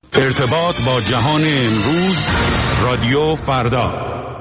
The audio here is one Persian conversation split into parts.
ارتباط با جهان امروز، رادیو فردا.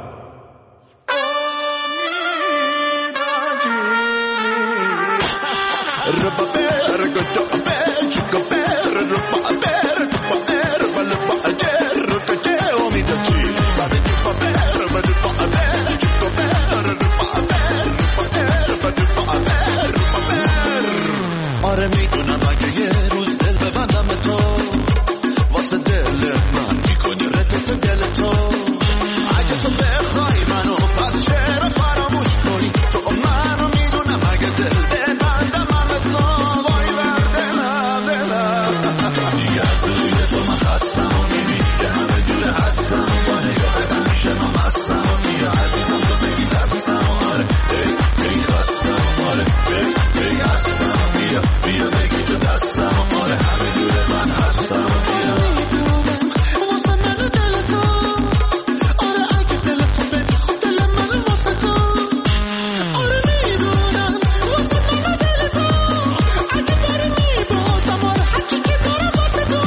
آره میدونم اگه یه روز دل ببندم به تو، واسه دل من میکنی ردت دل تو. اگه تو بخوای منو پس چرا فراموش کنی؟ تو منو میدونم اگه دل ببندم من به تو، وای بر دلم دیگه از روی تو من خستم و میبینی که همه جوره هستم، با نگاهت همیشه من مستم و بیا عزیزم تو بگی دستم. آره ای خستم، آره ای هستم، بیا بگی تو دستم. آره همه جوره من هستم، بیا واسه من دل تو. آره اگه دل تو بدی خود دل من واسه تو. آره میدونم واسه من دل تو، اگه داری میبازم. آره هرچی که دارم واسه تو.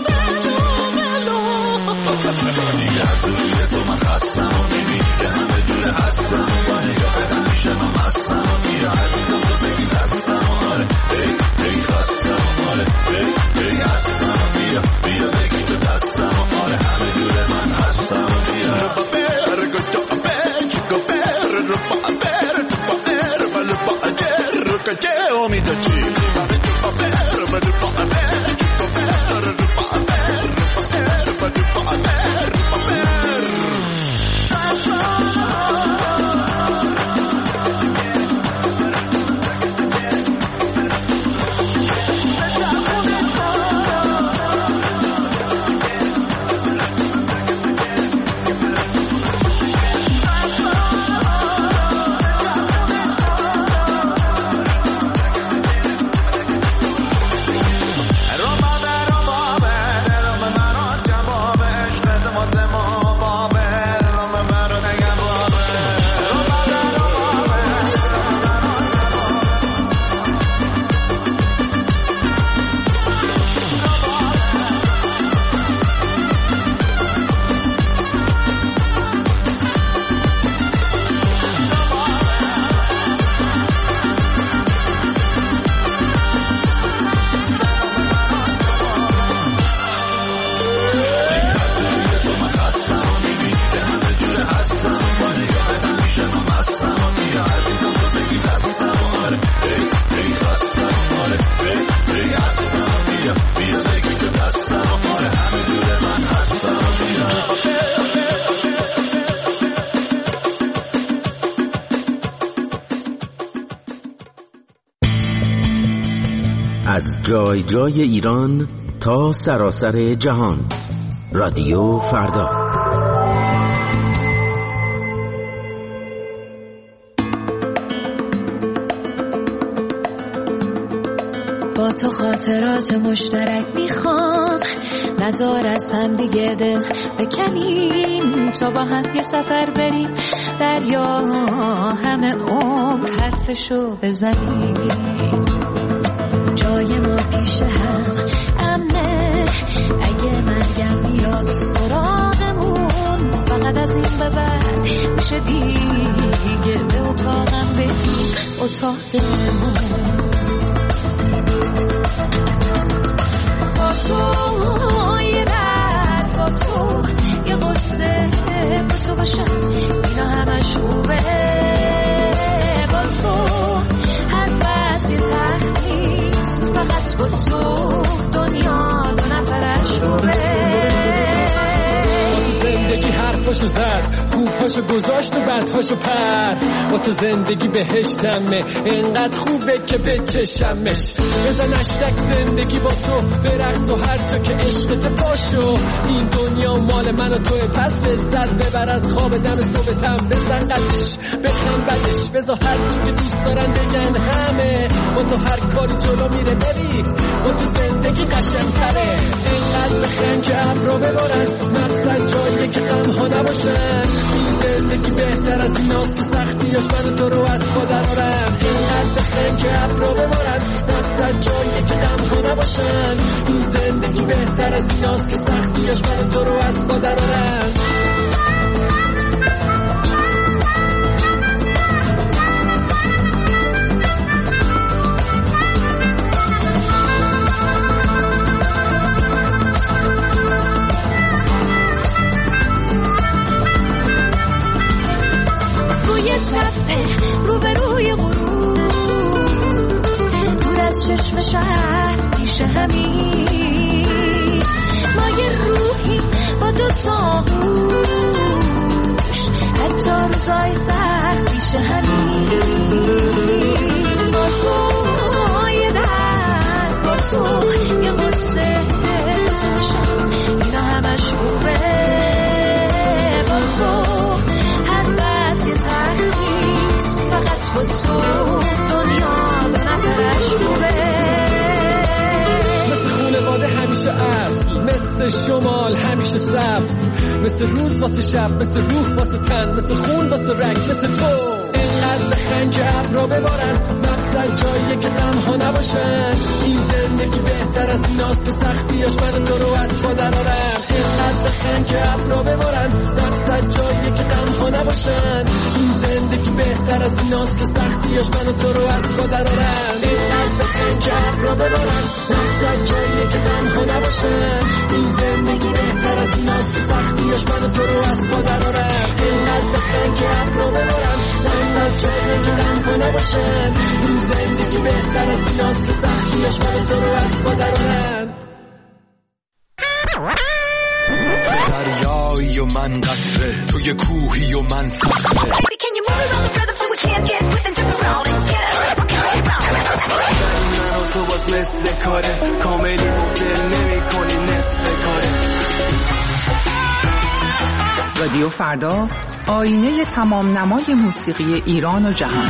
بلو دیگه از روی تو من خستم و میبینی که همه جوره هستم، با نگاهت همیشه من مستم. بیا عزیزم تو بگی دستم. آره ای خستم، آره ای هستم، بیا بگی تو دستم. آره همه جوره من هستم، بیا از جای جای ایران تا سراسر جهان، رادیو فردا. با تو خاطرات مشترک میخوام، نذار از هم دیگه دل بکنیم، تا با هم یه سفر بریم دریا، همه عمر حرفشو بزنیم. جای ما پیش هم امنه، اگه مرگم بیاد سراغمون، فقط از این به بعد میشه دیگه به اتاقم بریم، اتاقمون. با تو یه درد، با تو یه قصه، با تو باشم اینا همش خوبه. با تو هر وقت یه تخت نیست، فقط با تو دنیا دو نفرش روبه. با تو زندگی حرفاشو زد، خوبهاشو گذاشت و بدهاشو پر. با تو زندگی بهشتمه، اینقدر خوبه که بچشمش. بزن اشتک زندگی با تو برقص و هر جا که عشقت پاشو. این دنیا مال من و توه، پس لذت ببر از خواب دم صبحتم. بزن قدش بخم بدش، بزا هر چی که دوست دارن بگن همه. با تو هر کاری جلو میره بری، با تو زندگی قشنگ‌تره. اینقدر بخند که ابرو ببارن، مقصد جاییه که غم ها نباشن. این زندگی بهتر از ایناست که سختیاش من تو رو از پا درارم. اینقدر بخند که ابرو ابرو ببارن، مقصد جاییه که غم‌ها نباشن. این زندگی بهتر از ایناست که سختیاش من تو رو از پا درارن. روبروی غروب دور از چشم شهر پیش همین ما یه روحی با دو ساقوش حتی روزای سخت پیش همین با تو یه درد با تو یه قصه با تو شم اینا همش خوبه با تو هر بس یه تخیست فقط با تو دنیا به نظرش خوبه مثل خونواده همیشه اصل مثل شمال همیشه سبز مثل روز واسه شب مثل روح واسه تن مثل خون واسه رنگ مثل تو اینقدر بخن که ابرا ببارن مقصد جاییه که غم‌ها نباشن این زندگی بهتر از ایناست که سختیاش من تو رو از پا درارن اینقدر بخن که ابرا ببارن مقصد جاییه که غم‌ها نباشن این زندگی بهتر از ایناست که سختیاش من تو رو از پا درارن اینقدر بخن که ابرا ببارن مقصد جاییه که غم‌ها نباشن این زندگی بهتر از ایناست که سختیاش من تو رو از پا درارن اینقدر بخن که ابرا ببارن مقصد جاییه که غم‌ها نباشن این زندگی بهتر از ایناست که سختیاش من تو رو از پا درارن دریایی و من قطره توی کوهی و من صخره من و تو باز مثل کاره کاملی مبدل نمی کنی نصف کاره رادیو فردا آینه تمام نمای موسیقی ایران و جهان.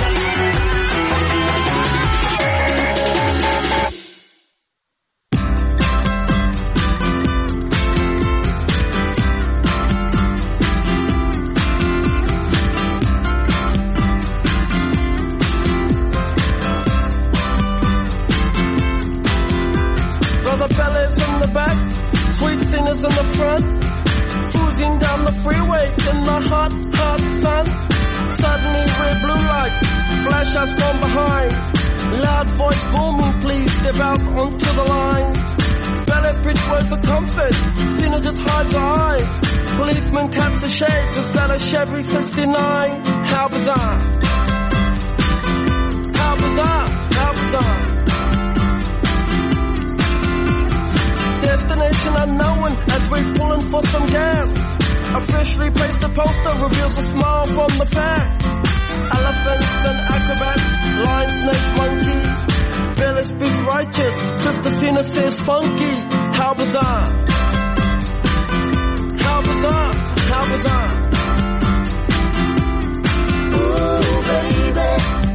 Brother fellas in the back, sweet singers in the front, cruising down the freeway in the hot, hot sun. Suddenly red blue lights flash us from behind. Loud voice booming, please step out onto the line. Ballet bridge was a comfort, Cena just hides her eyes. Policeman taps the shades, is that a Chevy 69? How bizarre. How bizarre, how bizarre. Destination unknown as we're pulling for some gas. Officially placed a poster reveals a smile from the pack. Elephants and acrobats, lion, snakes, monkey. Village speaks righteous, Sister Cena says funky. How bizarre. How bizarre, how bizarre. Ooh baby,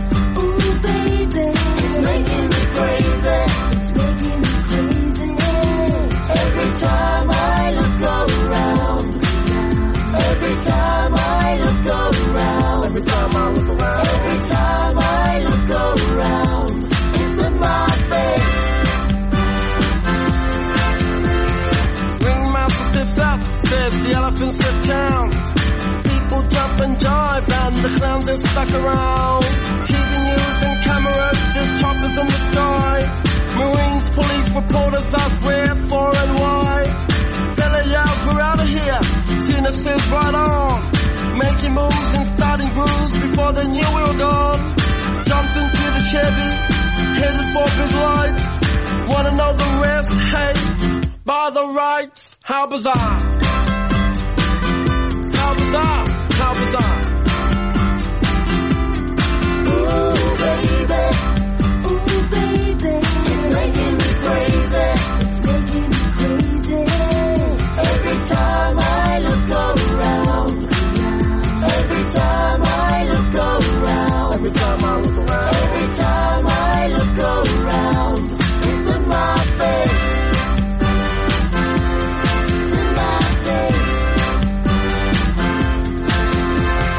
it's making me crazy. It's making me crazy. Every time I look around, every time I look around, every time I look around, every time I look around, it's in my face. Ringmaster steps up, says the elephants sit down. People jump and jive and the clowns are stuck around. TV news and cameras, there's choppers in the sky. Marines, police, reporters ask where, for and why. Bella yells, we're out of here. Cena says right on. Making moves and starting grooves before they knew we were gone. Jumped into the Chevy, headed for big lights. Wanna know the rest? Hey, by the rights. How bizarre. How bizarre, how bizarre. Ooh baby, it's making me crazy. It's making me crazy. Every time I look around, every time I look around, every time I look around, every time I look around, it's in my face. It's in my face.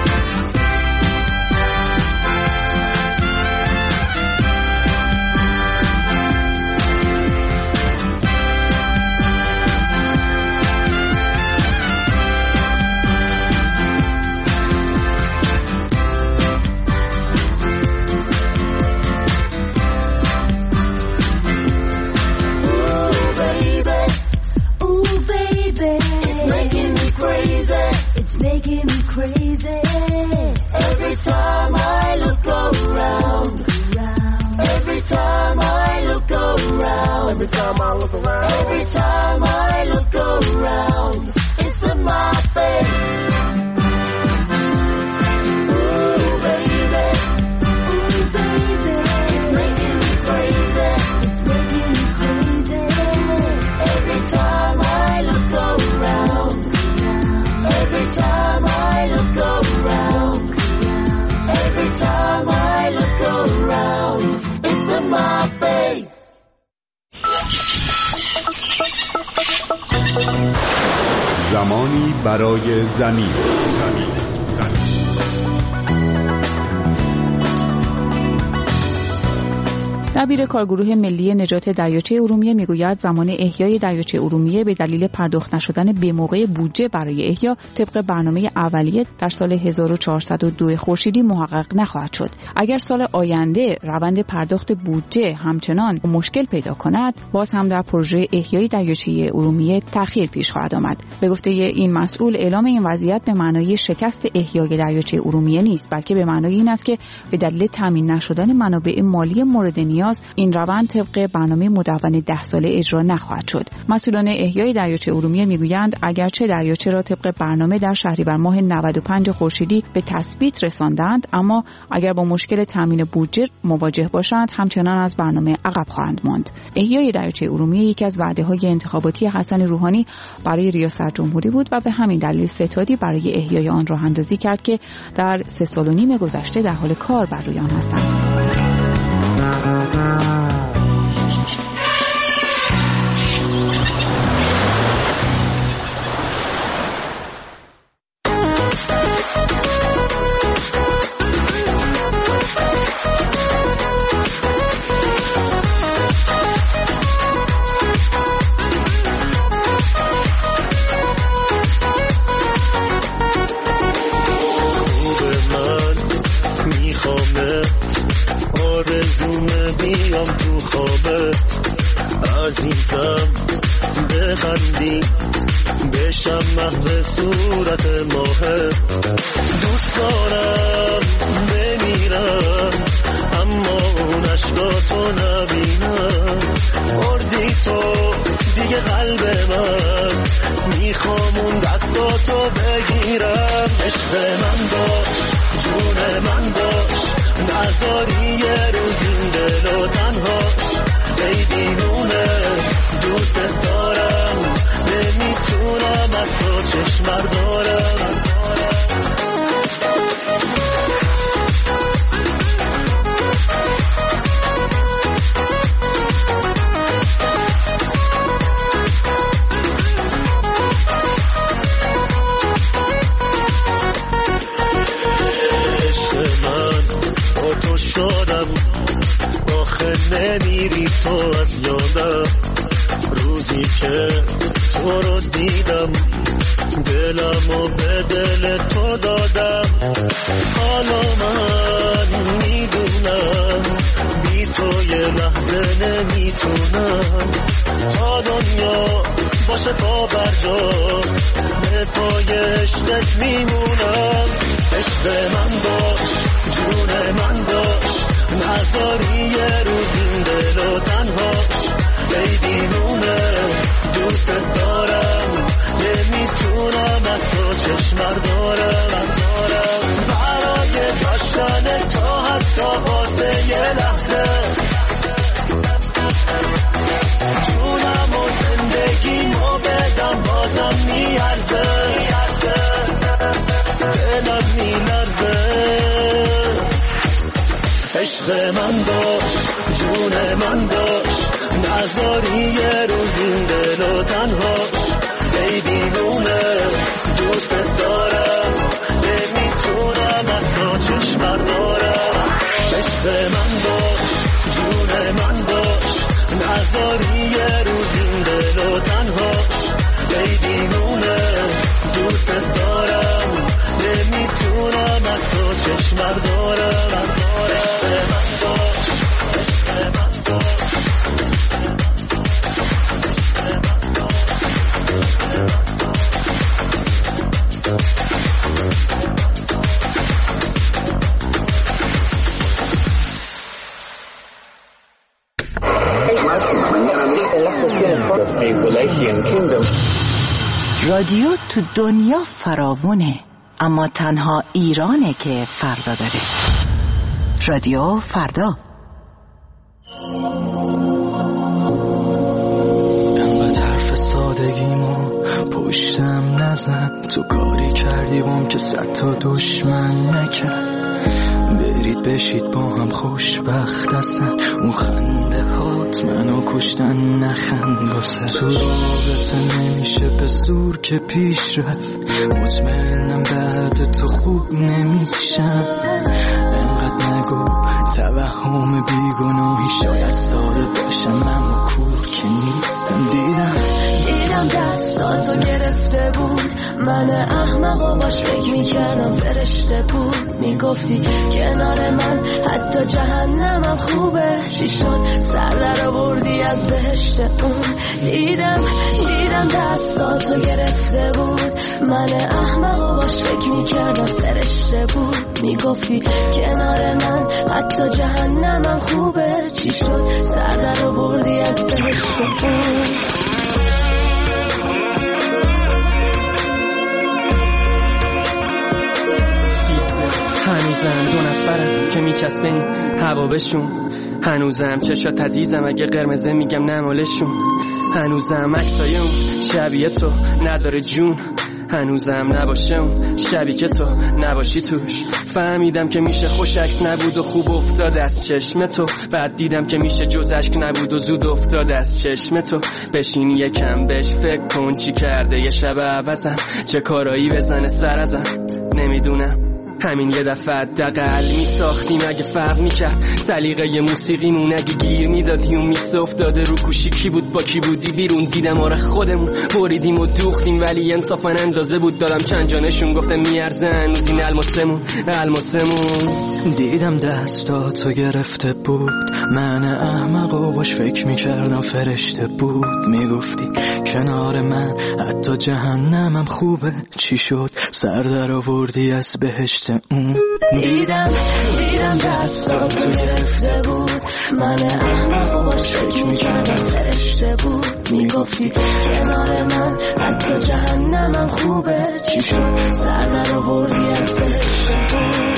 time I look around. Every time I look around, it's in my face. Ooh, baby. Ooh, baby. It's making me crazy. It's making me crazy. Every time I look around. Every time I look around. Every time I look around, it's in my face. زمانی برای زمین. دبیر کارگروه ملی نجات دریاچه ارومیه میگوید زمان احیای دریاچه ارومیه به دلیل پرداخت نشدن به موقع بودجه برای احیا طبق برنامه اولیه در سال 1402 خورشیدی محقق نخواهد شد. اگر سال آینده روند پرداخت بودجه همچنان مشکل پیدا کند، باز هم در پروژه احیای دریاچه ارومیه تأخیر پیش خواهد آمد. به گفته این مسئول، اعلام این وضعیت به معنای شکست احیای دریاچه ارومیه نیست، بلکه به معنای این است که به دلیل تامین نشدن منابع مالی مورد نیاز این روند طبق برنامه مدون 10 ساله اجرا نخواهد شد. مسئولان احیای دریاچه ارومیه میگویند اگرچه دریاچه را طبق برنامه در شهریور ماه 95 خورشیدی به تثبیت رساندند، اما اگر با مشکل تامین بودجه مواجه باشند همچنان از برنامه عقب خواهند ماند. احیای دریاچه ارومیه یکی از وعده‌های انتخاباتی حسن روحانی برای ریاست جمهوری بود و به همین دلیل ستادی برای احیای آن راه اندازی کرد که در 3.5 سال گذشته در حال کار بر روی آن هستند. عزیزم بخندی بشم محو صورت ماه دوست دارم بمیرم اما اون عشقاتو نبینم بردی تو دیگه قلب من میخوام اون دستاتو بگیرم عشق من داشت جون من داشت نذاری یه روز این دل و تنهاش ای دیوونه دوست دارم نمیتونم از تو چشم بردارم عشق من با تو شدم آخه نمیری تو از یادم روزی که تو رو دیدم دلمو به دل تو دادم حالا من میدونم بی تو یه لحظه نمیتونم تا دنیا باشه پا برجا به پای عشقت میمونم عشق من باش جون من باش نذاری یه روز این دل و تنهاش ای دیوونه دوست دارم نمیتونم از تو چشم بردارم برای داشتن تا حتی واسه یه لحظه جونم و زندگیمو بدم بازم میارزه دلم میلرزه عشق من داشت جون من داشت نذاری یه روز این دل و تنهاش ای دیوونه دوست دارم نمیتونم از تو چشم بردارم عشق من داشت جون من داشت نذاری یه روز این دل و تنهاش ای دیوونه دوست دارم نمیتونم از تو چشم بردارم عشق من داشت عشق من داشت Union Kingdom. رادیو تو دنیا فراوونه، اما تنها ایرانه که فردا داره. رادیو فردا. انقدر حرف سادگیمو پشتم نزن، تو کاری کردی بام که 100 تا دشمن نکرد. برید بشید با هم خوشبخت هستن، اون خنده هات منو کشتن، نخند واسه تو رابطه نمیشه به زور که پیش رفت. مطمئنم بعد تو خوب نمیشم. انقدر نگو توهم بیگناهی، شاید ساده باشم اما کور که نیستم. دیدم دستاتو گرفته بود، من احمقو باش فکر میکردم فرشته بود. میگفتی کنار من حتی جهنمم خوبه، چی شد سر در آوردی از بهشت اون. دیدم دستاتو گرفته بود، من احمقو باش فکر میکردم فرشته بود. میگفتی کنار من حتی جهنمم خوبه، چی شد سر در آوردی از بهشت اون. هنوزم 2 نفرم که میچسبیم هوا بشون، هنوزم چشات عزیزم اگه قرمزه میگم نمالشون، هنوزم عکسای اون شبیه تو نداره جون، هنوزم نباشه اون شبی که تو نباشی توش. فهمیدم که میشه خوش عکس نبود و خوب افتاد از چشم تو، بعد دیدم که میشه جز عشق نبود و زود افتاد از چشم تو. بشین یکم بهش فکر کن چی کرده یه شب عوضم، چه کارایی بزنه سر ازم نمیدونم. همین یه دفعه حداقل میساختیم اگه فرق میکرد، سلیقه موسیقیمون اگه گیر میدادی و میکس افتاده رو کوشی کی بود با کی بودی بیرون. دیدم آره خودمون بریدیم و دوختیم، ولی انصافا اندازه بود دادم چند جانشون، گفتم میارزه هنوز این الماسمون. دیدم دستاتو گرفته بود، من احمقو باش فکر میکردم فرشته بود. میگفتی کنار من حتی جهنمم خوبه، چی شد سر در آوردی از بهشت اون. دیدم دستاتو گرفته بود، من احمقو باش فکر میکردم فرشته بود. میگفتی کنار من حتی جهنمم خوبه، چی شد سر در آوردی از بهشت اون.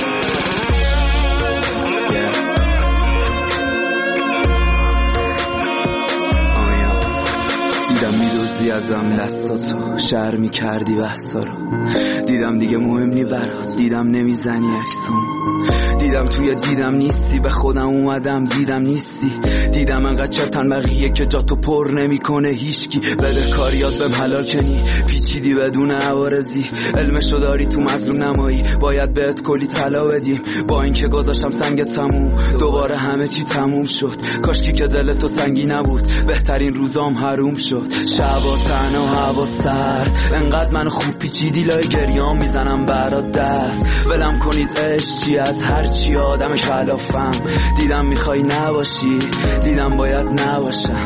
دیدم میدوزی ازم دستاتو، شر میکردی بحثا رو. دیدم دیگه مهم نی برات، دیدم نمیزنی عکسام. دیدم توی دیدم نیستی، به خودم اومدم دیدم نیستی. دیدم انقدر چرتن بقیه که جاتو پر نمیکنه هیچکی. بده کاریات بهم حلال کنی، پیچیدی بدون عوارضی. علمشو داری تو مظلوم نمایی، باید بهت کلی طلا بدیم. با اینکه گذاشتم سنگ تموم، دوباره همه چی تموم شد. کاشکی که دلتو سنگی نبود، بهترین روزام حروم شد. شبا تنها و هوا سرد، انقدر منو خوب پیچیدی لای گریام میزنم برات دست. ولم کنید عشق چی از هر چی آدم خلافم. دیدم میخوای نباشی، دیدم باید نباشم.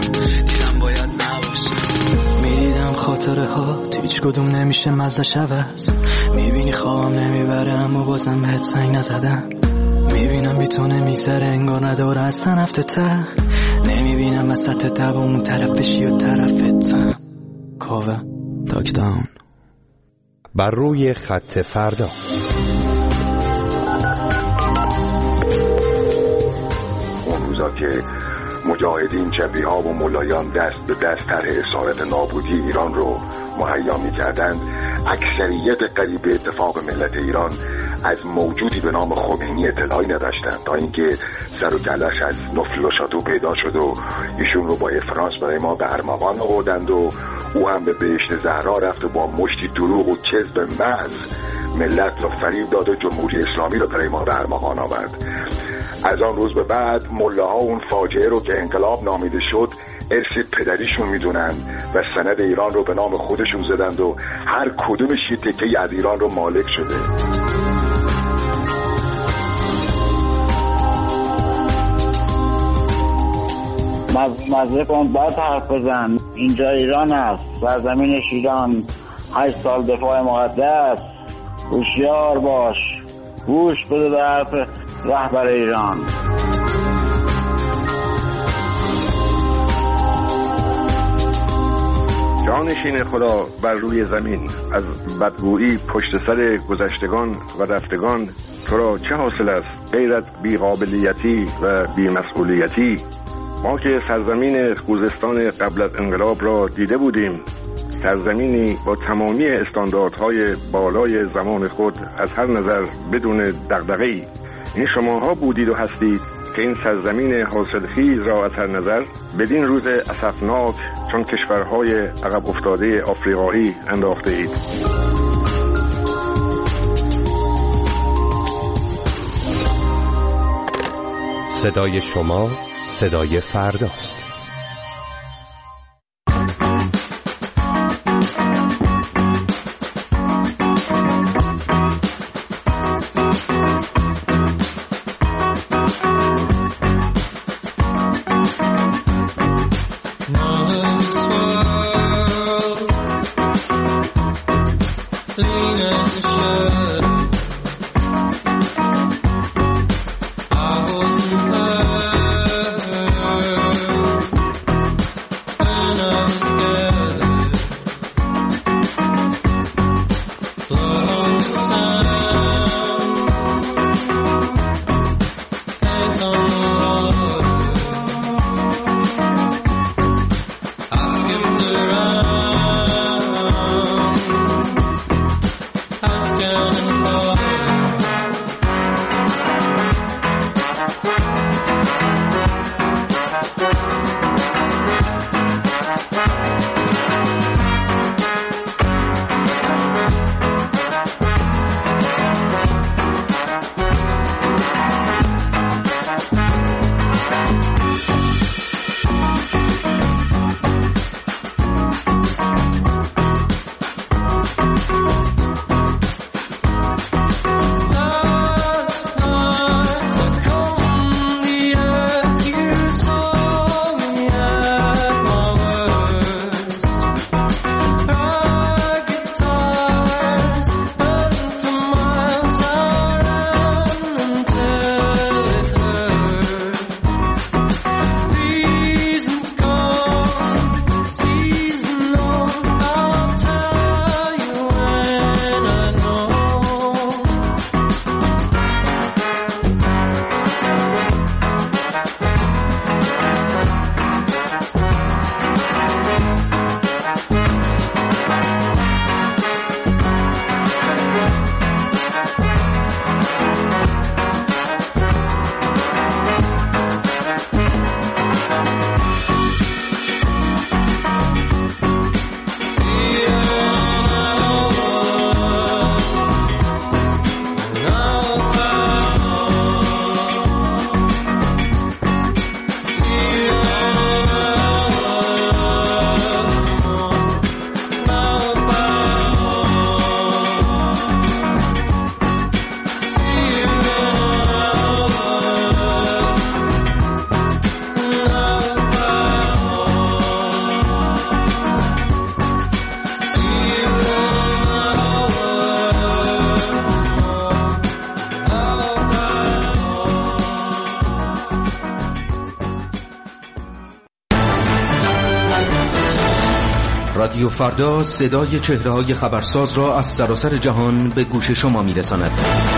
میدیدم خاطره ها هیچ کدوم نمیشه مزه‌ش عوض. میبینی خوابم نمیبره اما بازم بهت سنگ نزدم. میبینم بی تو نمیگذره انگار نداره اصلا هفته ته. نمیبینم وسط دب اون طرف بشی و طرفت کاوه تاک داون. بر روی خط فردا. اون روزا که مجاهدین جبهه‌ها و ملایان دست به دست طرح اسارت نابودی ایران رو مهیا می‌کردند، اکثریت قریب اتفاق ملت ایران از موجودی به نام خمینی اطلاعی نداشتند، تا اینکه سر و کلش از نفل و شادو پیدا شد و ایشون رو با فرانس برای ما به ارمغان آوردند و او هم به بهشت زهرا رفت و با مشتی دروغ و کذب محض ملت را فریب داد و جمهوری اسلامی را برای ما به ارمغان آورد. از آن روز به بعد ملاها اون فاجعه رو که انقلاب نامیده شد ارث پدریشون میدونن و سند ایران رو به نام خودشون زدند و هر کدومش یه تکه‌ای از ایران رو مالک شده. مزه کن باید حرف بزن. اینجا ایران است، سرزمین ایران. 8 سال دفاع مقدس. هوشیار باش، گوش بده به حرف رهبر ایران. جانشین خدا بر روی زمین، از بدگویی پشت سر گذشتگان و رفتگان تو را چه حاصل است غیرت بی‌قابلیتی و بی‌مسئولیتی؟ ما که سرزمین خوزستان قبل از انقلاب را دیده بودیم، سرزمینی با تمامی استانداردهای بالای زمان خود از هر نظر بدون دغدغه‌ای. این شماها بودید و هستید که این سرزمین حاصلخیز را از هر نظر بدین روز اسفناک چون کشورهای عقب افتاده آفریقایی انداخته اید. صدای شما صدای فرداست. رادیو فردا صدای چهره‌های خبرساز را از سراسر جهان به گوش شما می‌رساند.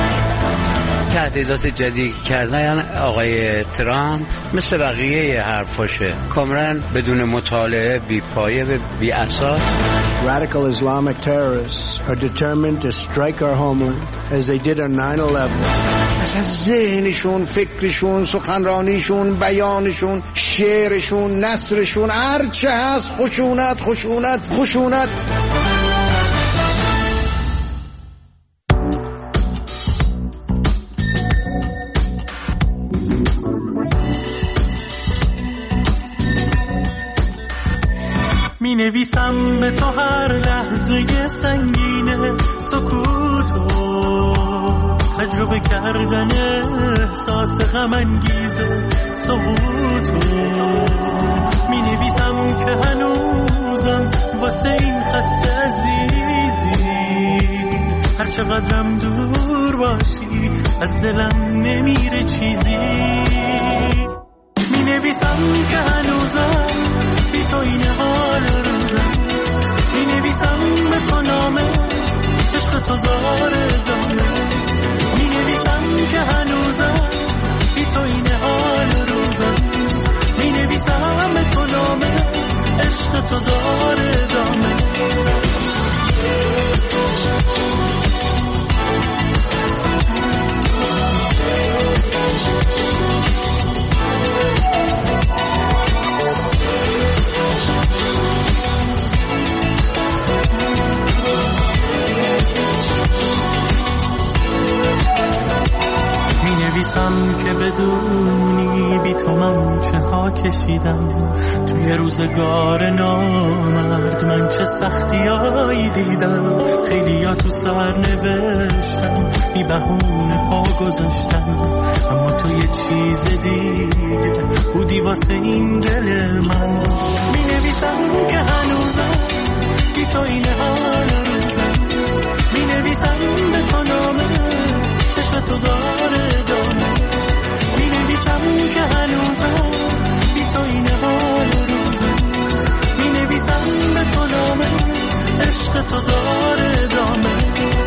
تهدیدات جدید کردن آقای ترامپ مثل بقیه حرفاشه، کاملا بدون مطالعه، بی پایه و بی اساس. Radical Islamic terrorists are determined to strike our homeland as they did on 9/11. اصلا ذهنشون، فکرشون، سخنرانیشون، بیانشون، شعرشون، نثرشون، هرچه هست خشونت خشونت خشونت. می نویسم به تو هر لحظه سنگینه سکوتو، تجربه کردن احساس غم انگیزه سقوطو. می نویسم که هنوزم واسه این خسته عزیزی، هر چقدرم دور باشی از دلم نمیره چیزی. می نویسم که هنوزم بی تو این حال روزم، تو نامه عشق تو داره دامه می نویسم که هنوزم بی تو این حال روزم می نویسم به تو نامه عشق تو داره دامه که بدونی بی تو من چه ها کشیدم توی روزگار نامرد من چه سختیایی دیدم خیلی ها تو سر نوشتم بی بهونه پا گذاشتم اما تو یه چیز دیگه بودی واسه این دل من می نویسم که هنوزم بی تو این حال روزم می نویسم به تو نامه عشق تو داره دامه می نویسم که هنوزم بی تو این حال روزم می نویسم به تو نامه عشق تو داره دامه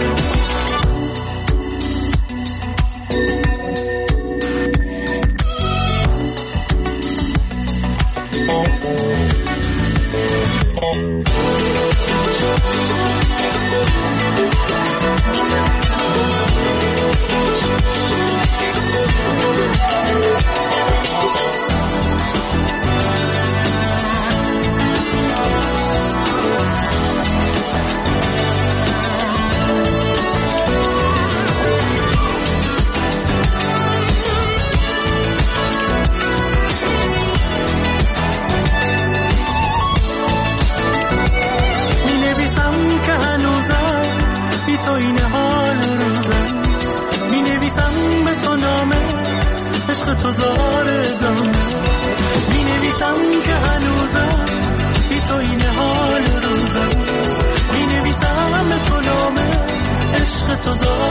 تو این حال روزم می نویسم به تو نامه عشق تو داره دامه می نویسم که هنوزم بی تو این حال روزم می نویسم به تو نامه عشق تو داره